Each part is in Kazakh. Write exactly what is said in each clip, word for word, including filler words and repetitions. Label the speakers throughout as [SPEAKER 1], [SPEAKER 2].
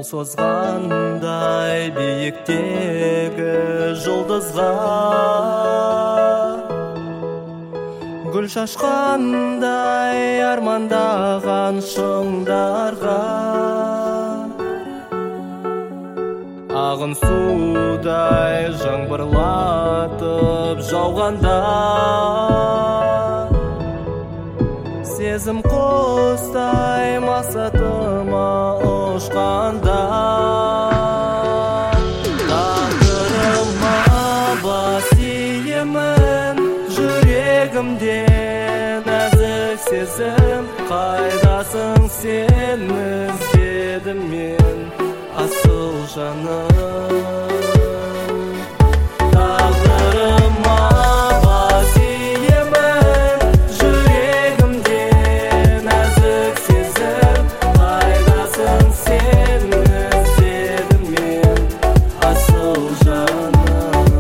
[SPEAKER 1] қол созғандай биіктегі жұлдызға, гүл шашқандай армандаған шыңдарға, ағын судай жаңбырлатып жауғанда, сезім құстай мақсатыма ұшқанда, тағдырыма бас иемін, жүрегімде нәзік сезім, қайдасың сен, іздедім мен асыл жаным. Тағдырыма бас иемін, жүрегімде нәзік сезім, қайдасың сен, іздедім мен асыл жаным.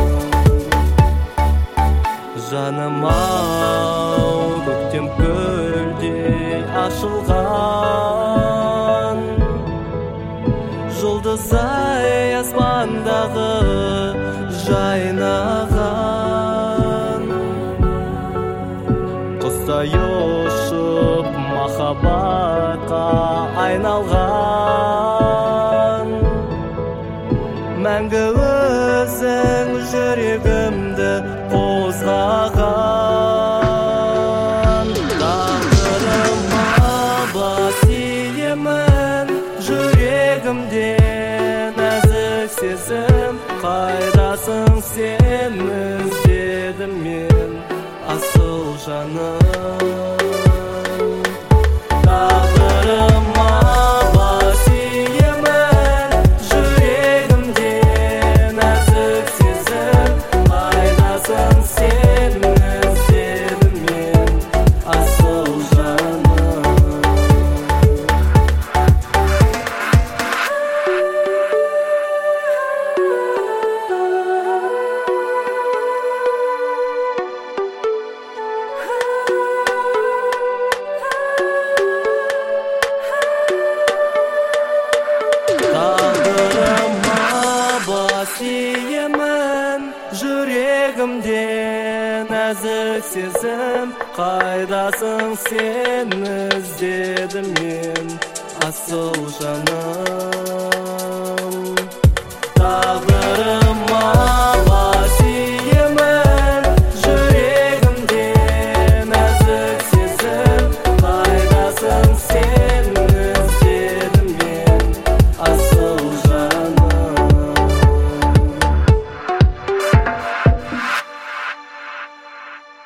[SPEAKER 1] Жаным-ау, көктем көлдей ашылған, жұлдызай аспандағы жайнаған, құстай ұшып махаббатқа айналған, мәңгі өзің жүрегімді қозғаған. Тағдырыма бас иемін, жүрегімде нәзік сезім, қайдасың сен, іздедім мен асыл жаным. Тағдырыма бас иемін, жүрегімде нәзік сезім, қайдасың сен, іздедім мен асыл жаным. Тағдырыма бас иемін, жүрегімде нәзік сезім, қайдасың сен, іздедім мен асыл жаным.